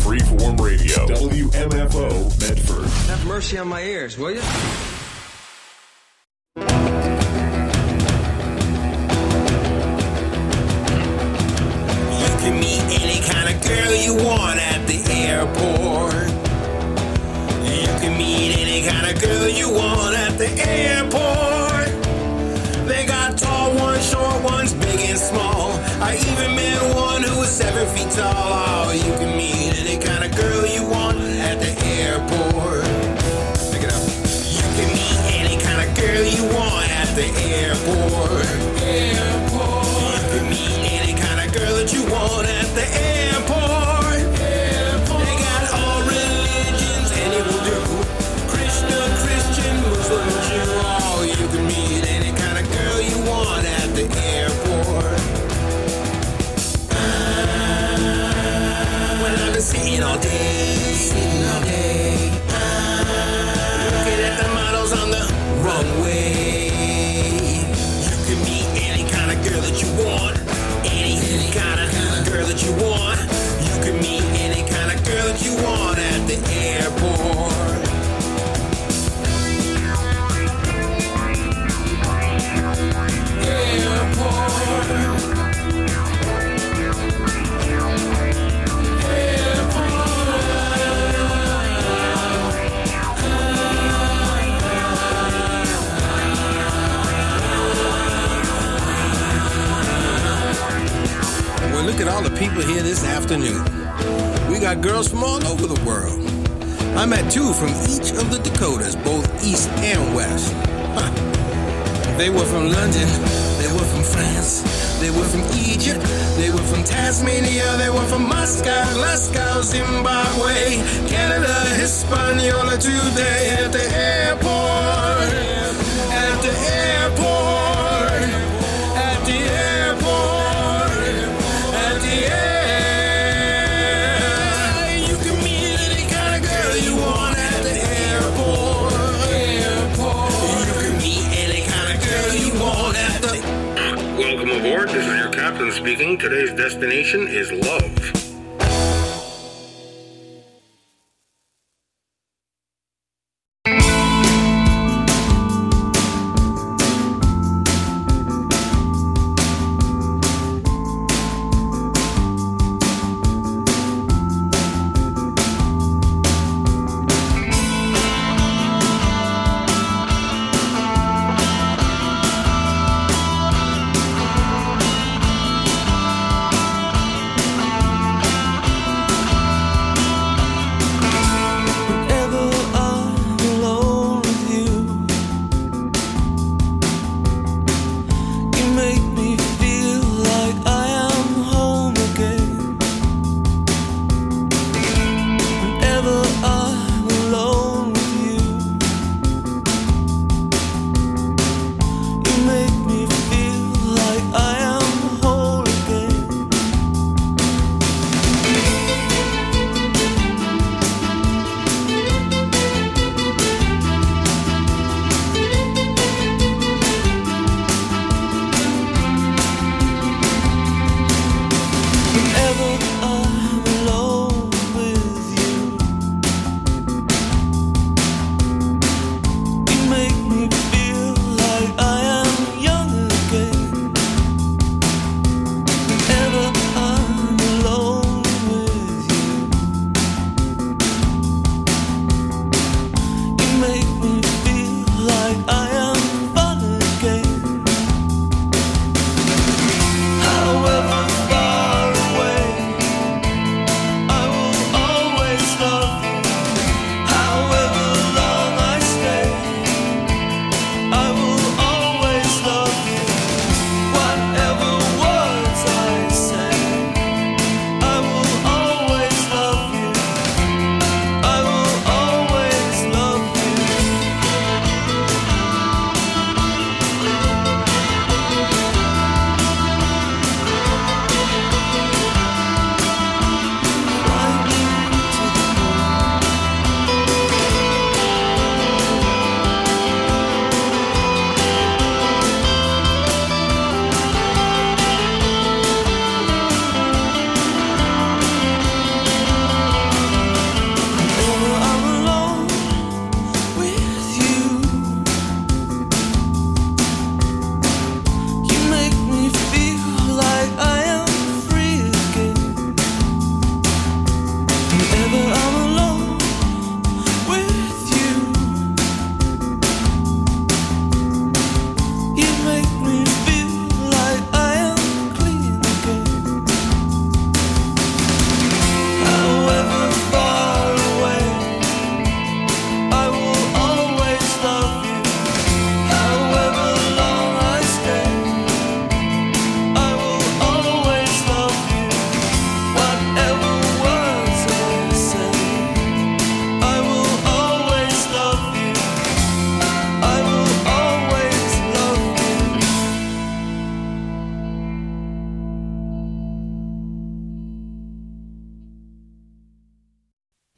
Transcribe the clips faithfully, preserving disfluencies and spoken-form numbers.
Freeform Radio, W M F O, Medford. Have mercy on my ears, will you? You can meet any kind of girl you want at the airport. You can meet any kind of girl you want at the airport. They got tall ones, short ones, big and small. I even met one who was seven feet tall. Oh, you can meet any kind of girl you want at the airport. Pick it up. You can meet any kind of girl you want at the airport. Airport. You can meet any kind of girl that you want at the airport. Airport. They got all religions and it will do. Krishna, Christian, Muslim, Jew. Oh, you can meet any kind of girl you want at the airport. Well, I've been sitting all day, sitting all day, looking at the models on the runway. You can meet any kind of girl that you want, any, any kind of girl that you want. You can meet any kind of girl that you want at the airport. Airport. Well, look at all the people here this afternoon. We got girls from all over the world. I met two from each of the Dakotas, both east and west. Huh. They were from London, they were from France, they were from Egypt, they were from Tasmania, they were from Moscow, Glasgow, Zimbabwe, Canada, Hispaniola, today at the airport, at the airport, at the airport, at the air. You can meet any kind of girl you want at the airport, airport. You can meet any kind of girl you want at the. Welcome aboard. This is your captain speaking. Today's destination is love.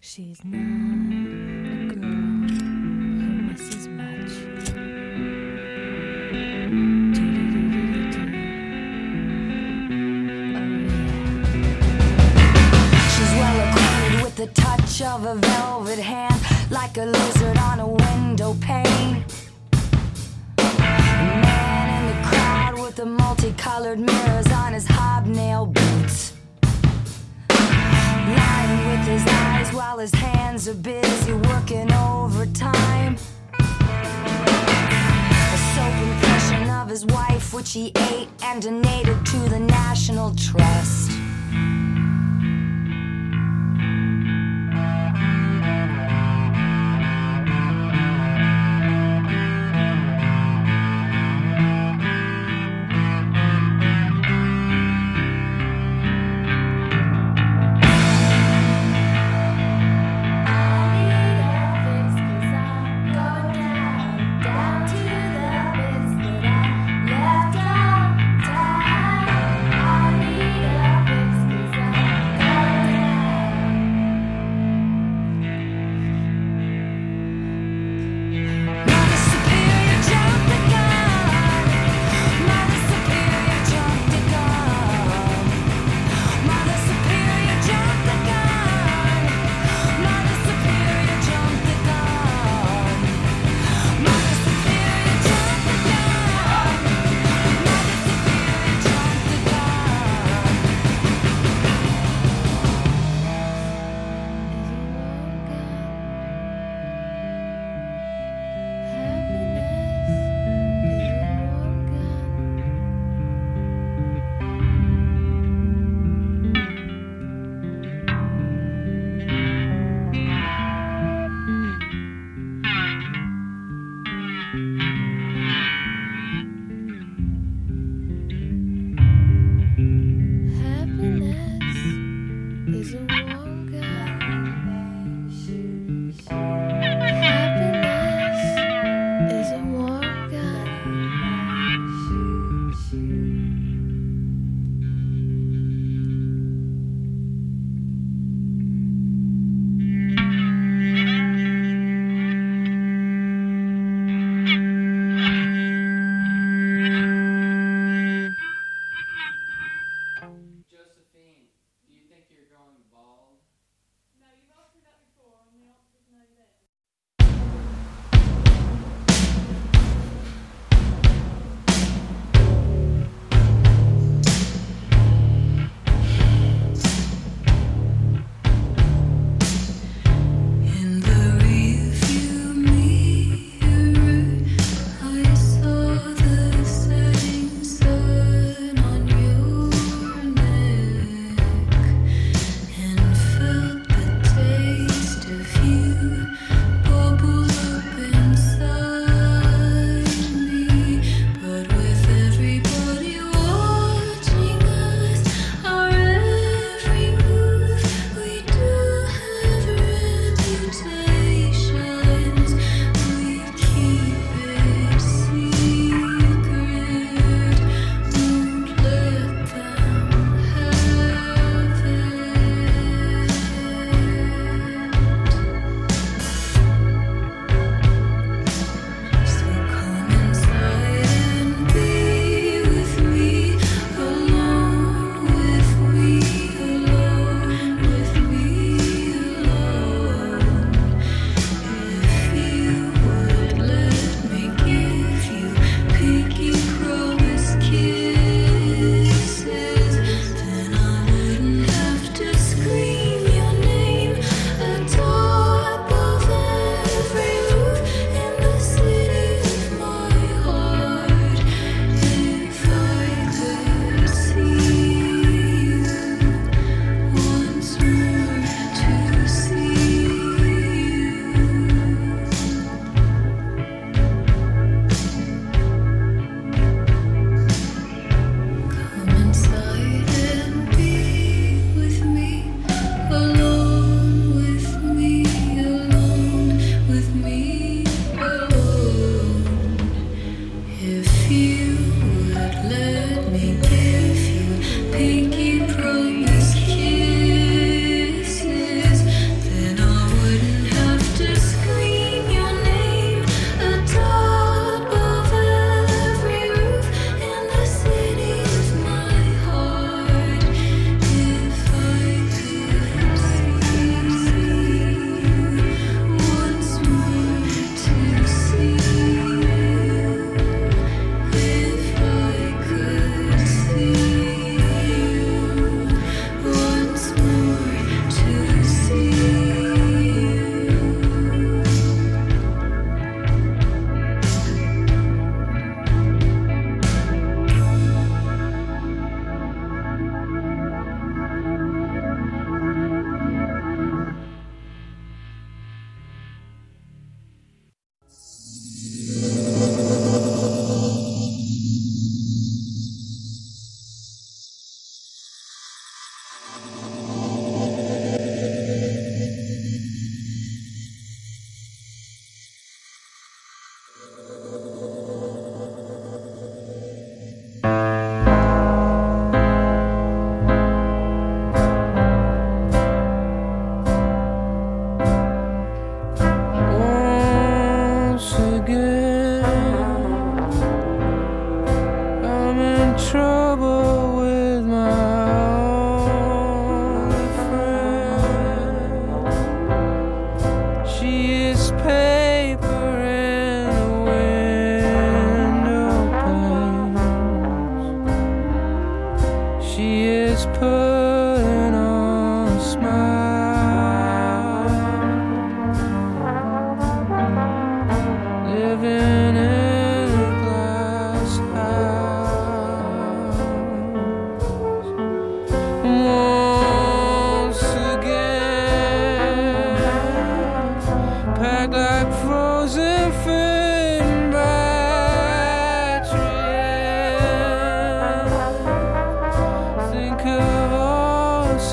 She's not a girl who misses much. Do-do-do-do-do-do. Oh yeah. She's well acquainted with the touch of a velvet hand, like a lizard on a window pane. A man in the crowd with the multicolored mirrors on his hobnail boots, lying with his eyes while his hands are busy working overtime. A soap impression of his wife, which he ate and donated to the National Trust. I need a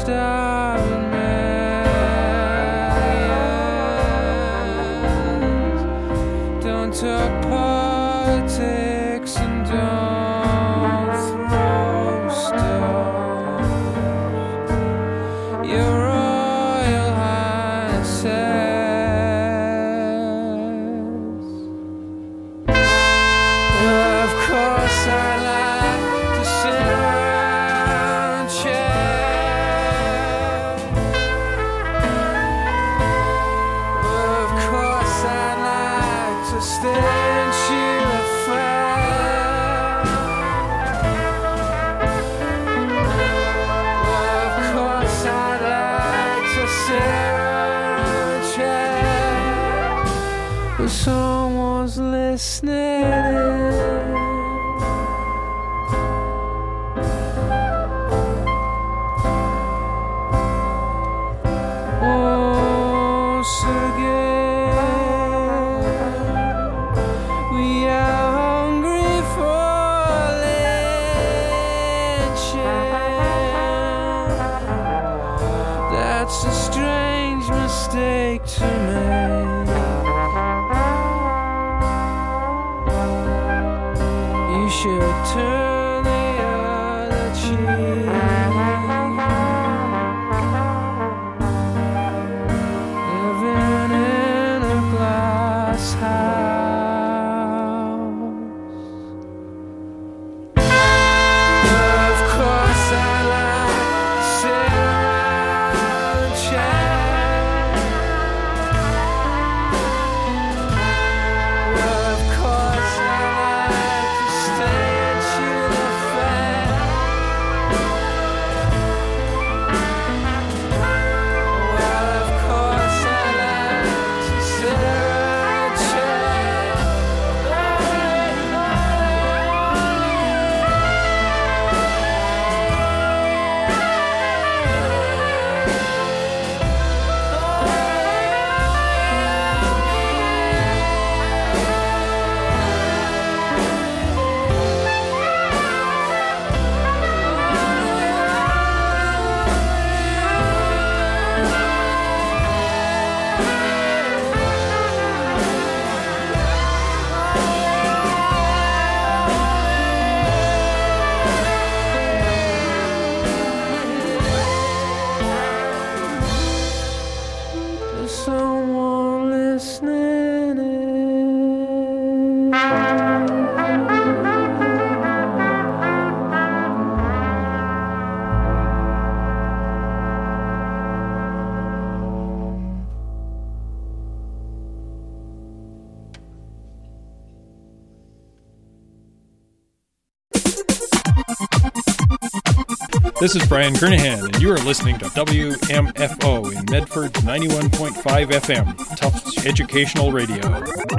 starving man. Don't talk politics and don't throw stones. Your Royal Highnesses. Well, of course I like to sit around chat. Well, of course I like to stay and chew a fat. Well, of course I like to sit around chat. But someone's listening. Once again, we are hungry for lynching. That's a strange mistake to make. You should turn the other cheek. Living in a glass house. Of course I like to sit around and chat. Well, of course I like to stay and chew the fat. Well, of course I like to sit around and chat. There's someone listening in. This is Brian Kernahan, and you are listening to W M F O in Medford ninety-one point five F M, Tufts Educational Radio.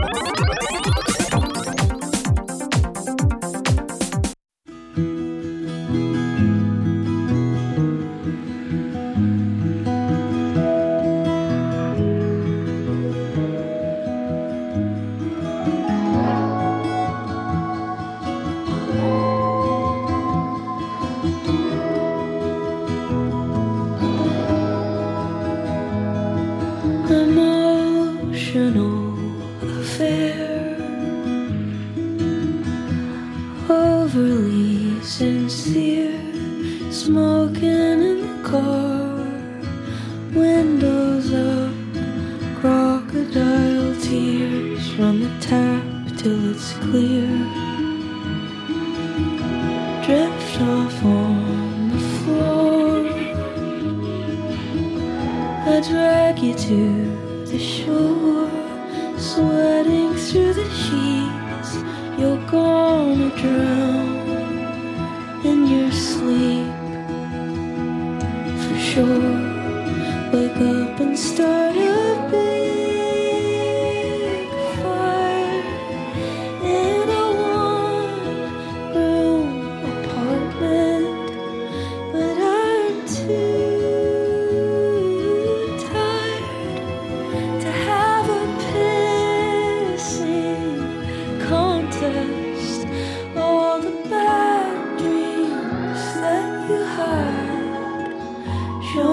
Emotional affair, overly sincere, smoking in the car, windows up, crocodile tears, run the tap till it's clear, drift off on the floor, I drag you to the shore, sweating through the sheets, you're gonna drown in your sleep, for sure. Wake up and start a big fire in a one-room apartment, but I'm too tired to have a pissing contest. All the bad dreams that you had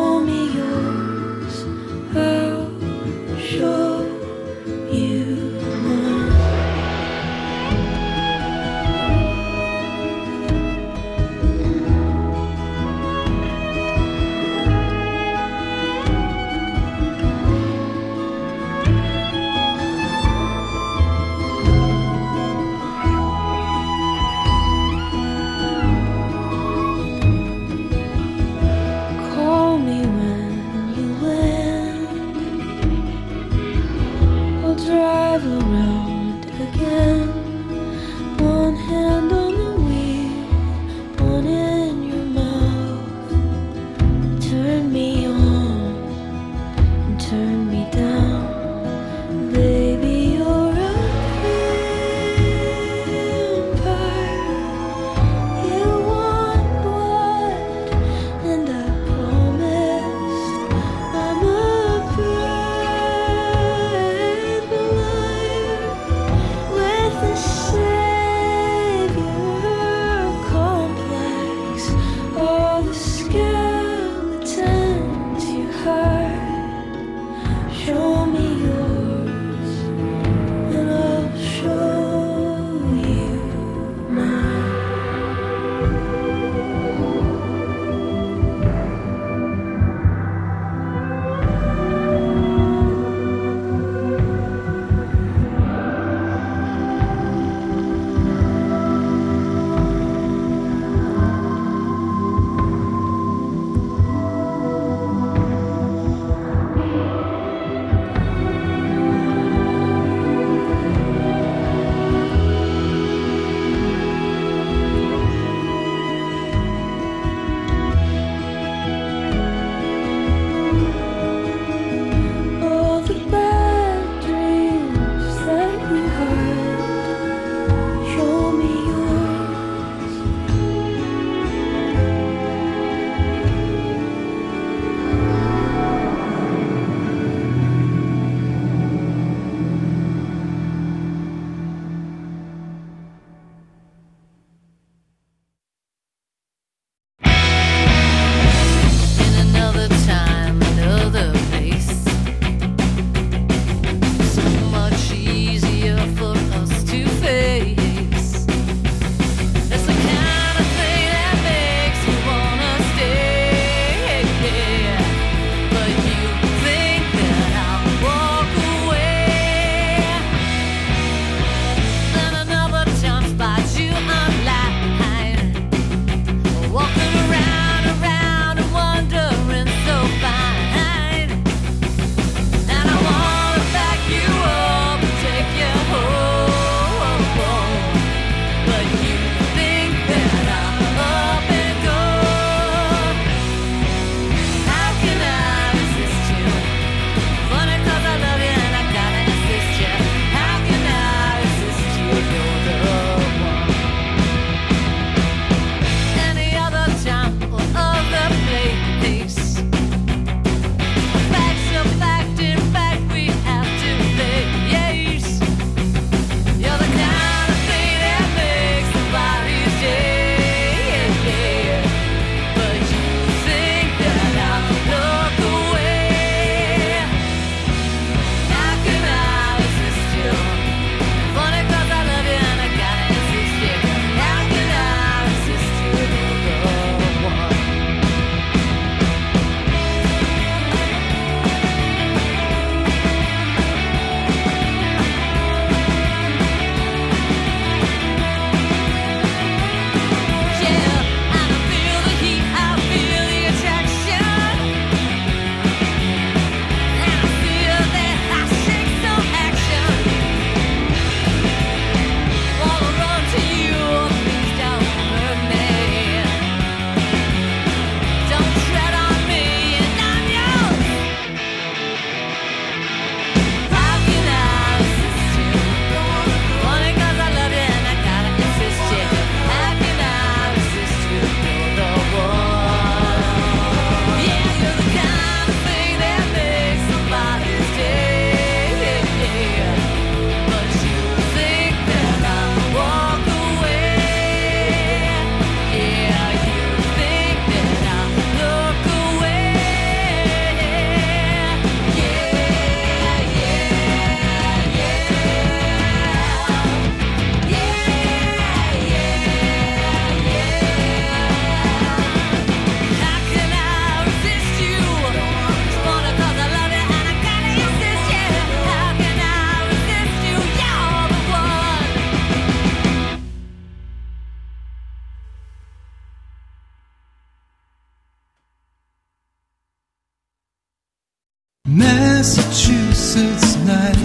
Massachusetts night,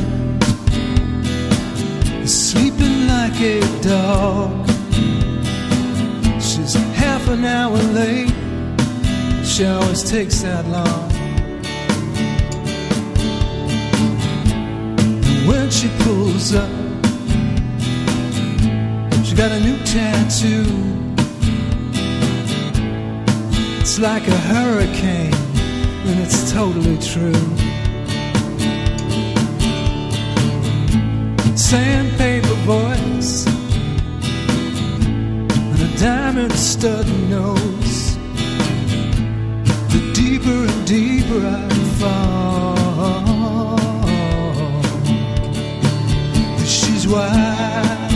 sleeping like a dog. She's half an hour late, she always takes that long. When she pulls up, she got a new tattoo. It's like a hurricane, and it's totally true. Sandpaper voice and a diamond stud nose. The deeper and deeper I fall, she's wild,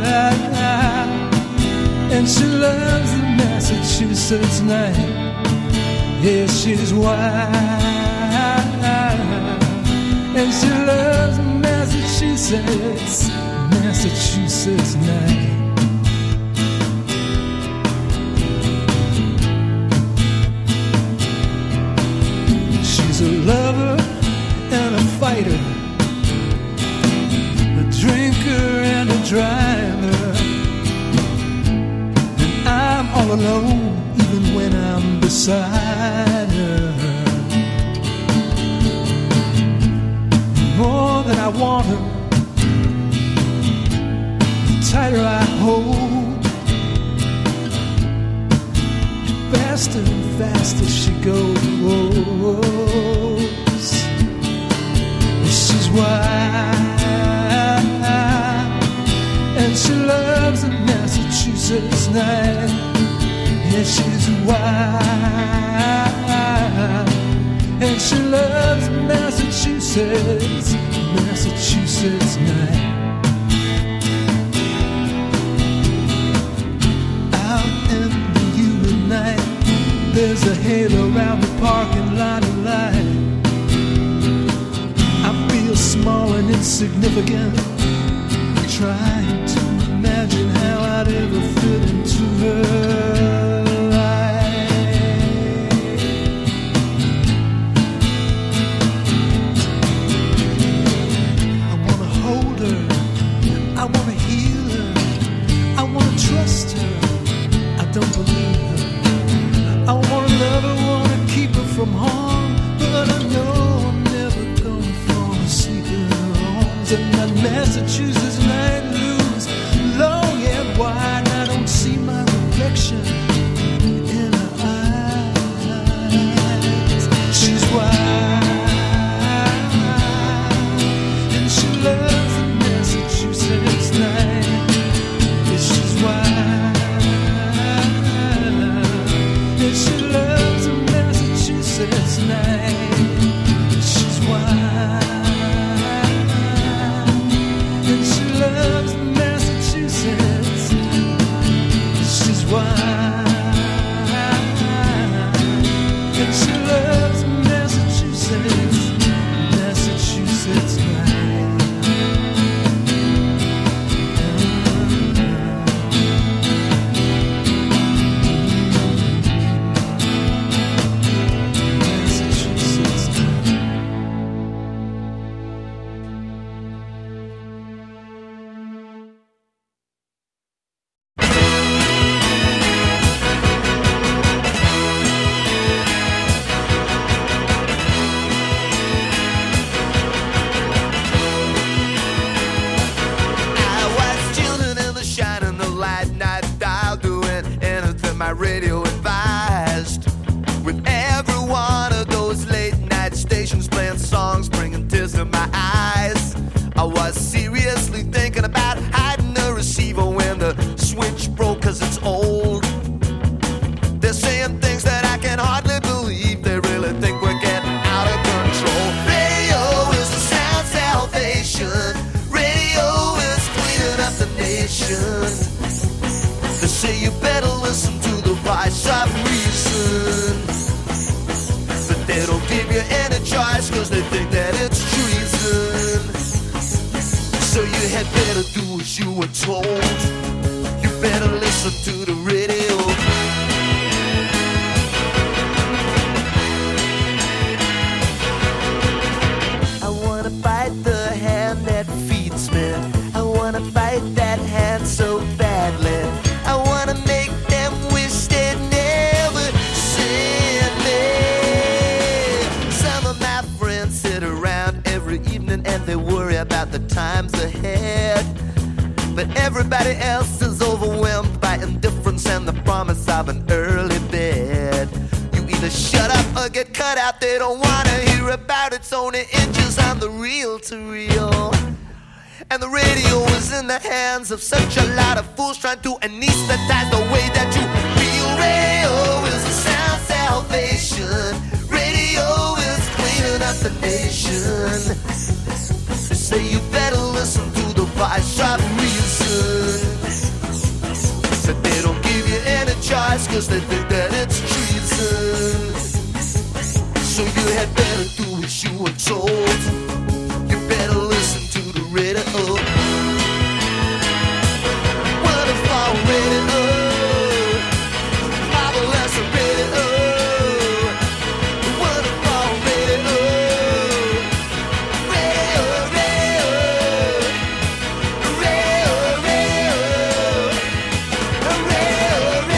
and she loves the Massachusetts night. Yeah, she's wild, and she loves Massachusetts, Massachusetts night. She's a lover and a fighter, a drinker and a driver, and I'm all alone even when I'm beside her. More than I want her, the tighter I hold, faster and faster she goes. She's wild, and she loves the Massachusetts night. Yeah, she's wild, and she loves Massachusetts, Massachusetts night. Out in the humid night, there's a halo around the parking lot of light. I feel small and insignificant, trying to imagine how I'd ever fit into her. Trust her, I don't believe her. I wanna love her, wanna keep her from harm, but I know I'm never gonna fall asleep in her arms. And that Massachusetts night looms long and wide, I don't see my reflection in her eyes. She's wild, and she loves the Massachusetts night. She's wild, and she loves the Massachusetts night. She's wild, and she loves Massachusetts. She's wild, and she loves Massachusetts, Massachusetts night. Radio advised, with every one of those late night stations playing songs bringing tears to my eyes. I was seriously thinking about hiding the receiver when the switch broke, cause it's old. They're saying things that I can hardly believe. They really think we're getting out of control. Radio is the sound salvation. Radio is cleaning up the nation. They say you better listen to the voice of reason, but they don't give you any choice, cause they think that it's treason. So you had better do as you were told. You better listen to the radio. the times ahead. But everybody else is overwhelmed by indifference and the promise of an early bed. You either shut up or get cut out. They don't wanna hear about it's only inches on the reel to reel. And the radio is in the hands of such a lot of fools trying to anesthetize the way that you feel. Radio is a sound salvation. Radio is cleaning up the nation. They say you better listen to the voice of reason. Said they don't give you any choice cause they think that it's treason. So you had better do as you were told. You better listen to the radio. Wonderful radio. Marvelous radio. Wonderful radio. Radio, radio. Radio, radio. Radio,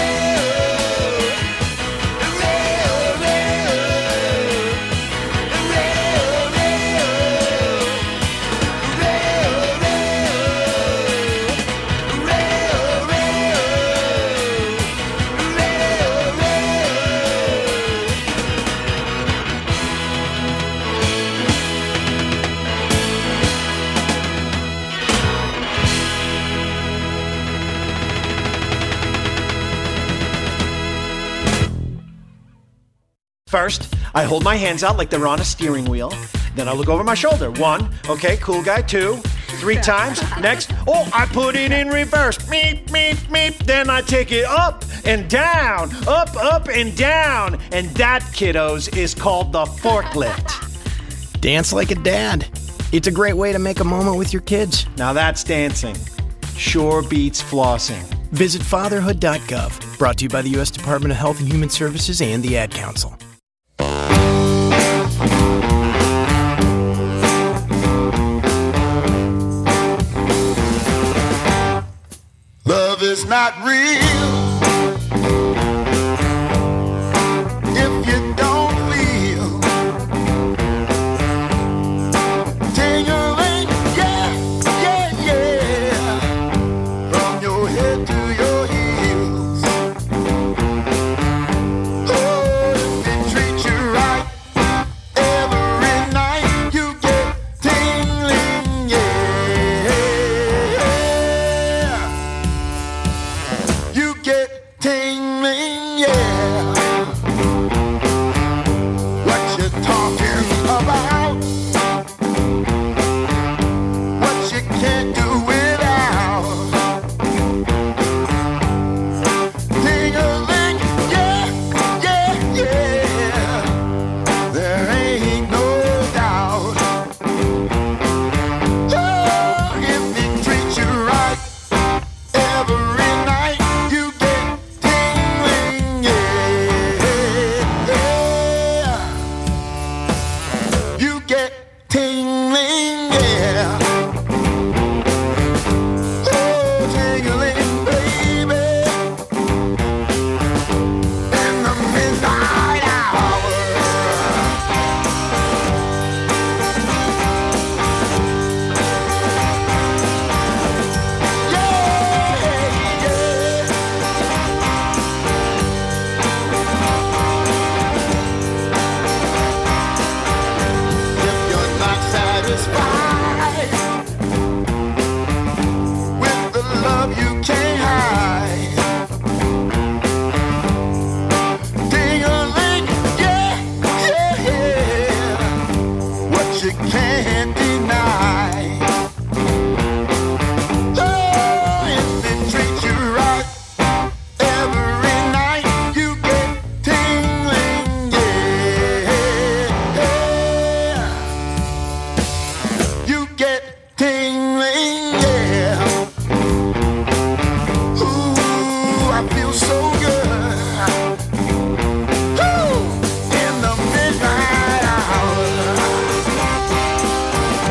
First, I hold my hands out like they're on a steering wheel. Then I look over my shoulder. One, okay, cool guy. Two, three times. Next, oh, I put it in reverse. Meep, meep, meep. Then I take it up and down, up, up, and down. And that, kiddos, is called the forklift. Dance like a dad. It's a great way to make a moment with your kids. Now that's dancing. Sure beats flossing. Visit fatherhood dot gov. Brought to you by the U S Department of Health and Human Services and the Ad Council. Love is not real if you don't feel tingling, yeah, yeah, yeah, from your head to your heels. Oh, if they treat you right every night, you get tingling, yeah. You get tingling, yeah. What you talking about? What you can't do without? Tingling, yeah, yeah, yeah. There ain't no doubt. Oh, if they treat you right every night, you get tingling, yeah, yeah. You get tingling, yeah. Oh, tingling, baby, in the midnight hour. If you're not satisfied with the love you can't hide, ding-a-ling, yeah, yeah, yeah, what you can't deny. Oh, if they treat you right every night, you get tingling, yeah, yeah. You get tingling, yeah. Ooh, I feel so good. Ooh, in the midnight hour.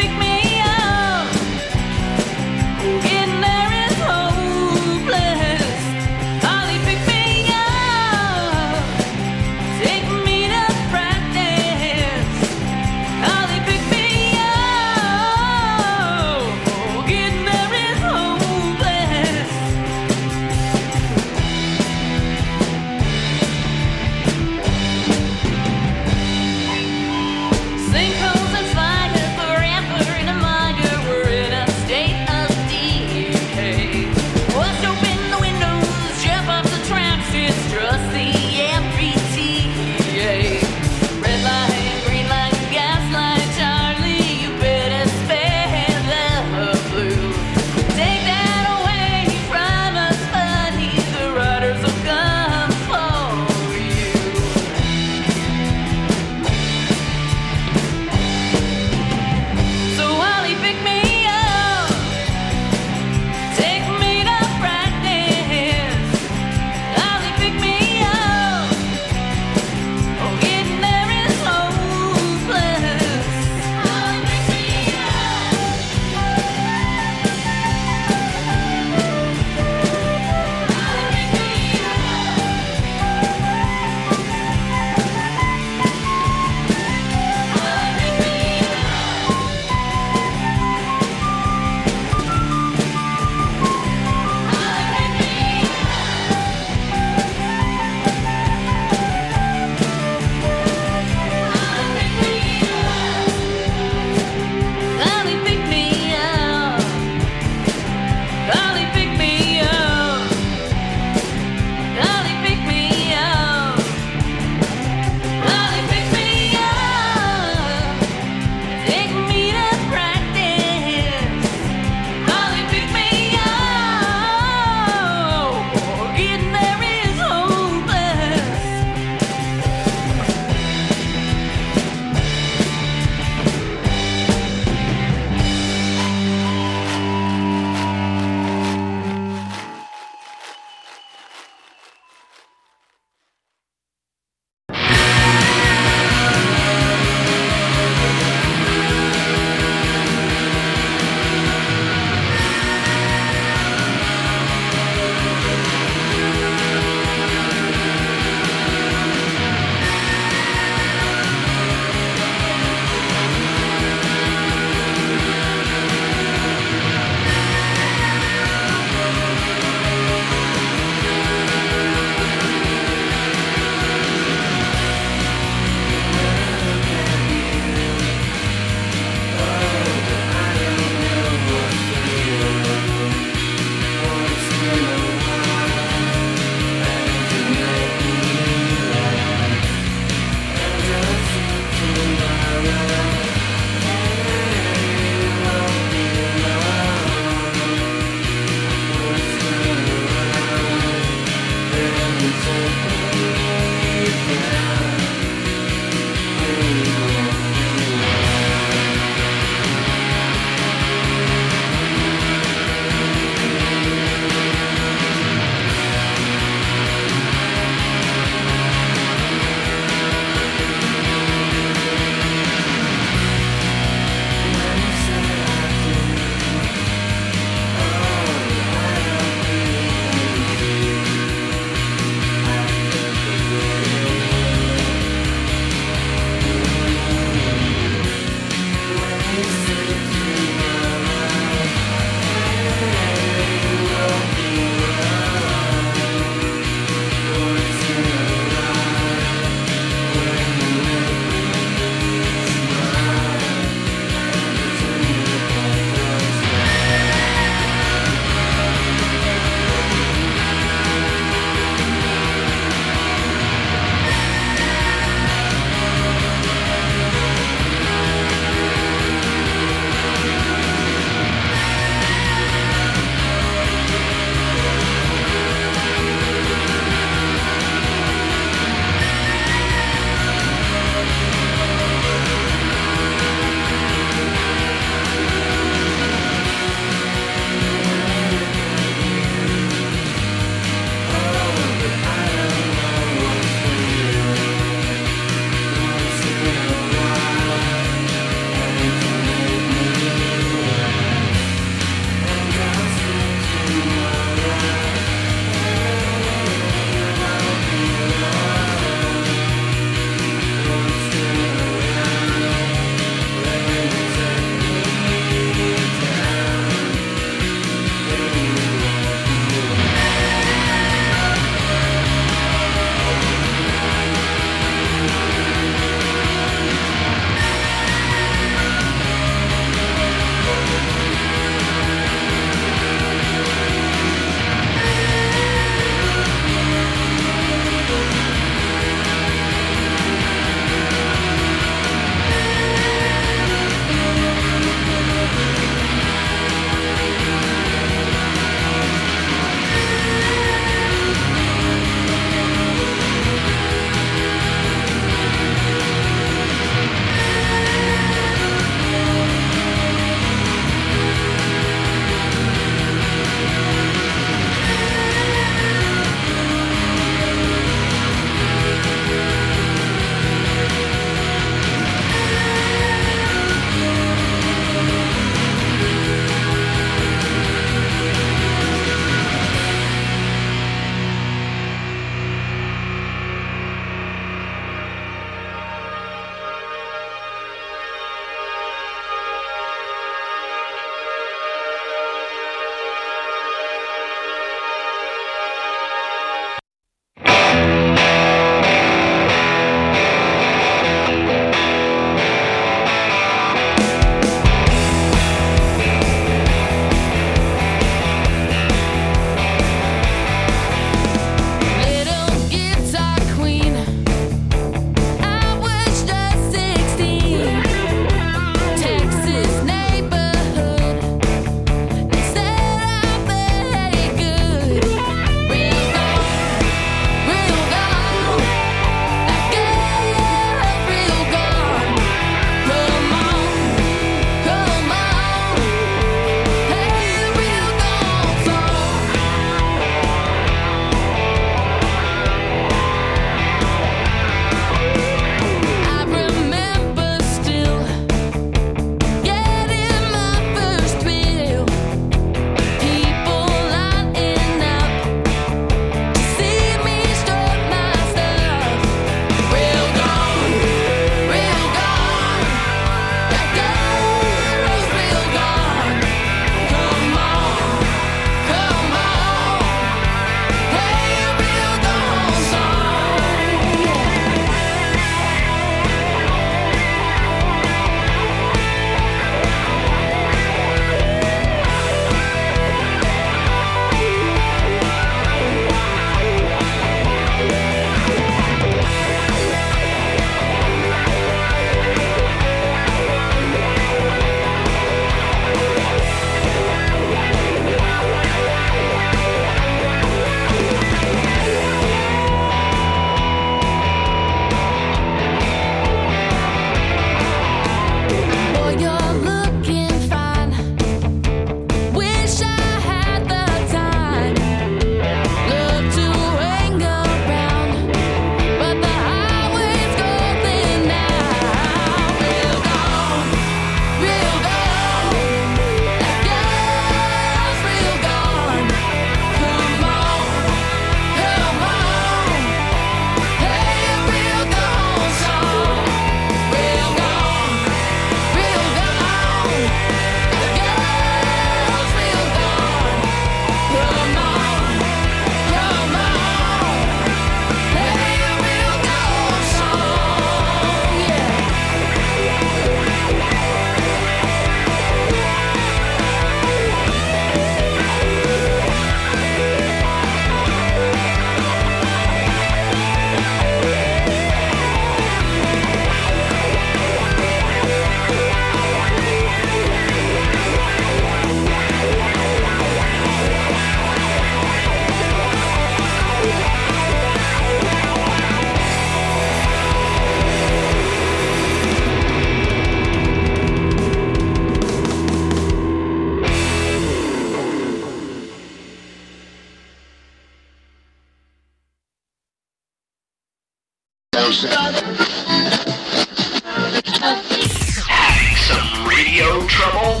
Having some radio trouble?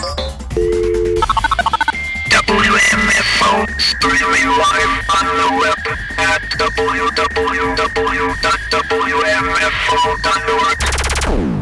W M F O streaming live on the web at w w w dot w m f o dot org.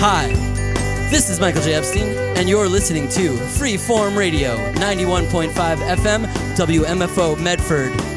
Hi, this is Michael J. Epstein, and you're listening to Freeform Radio, ninety-one point five F M, W M F O Medford.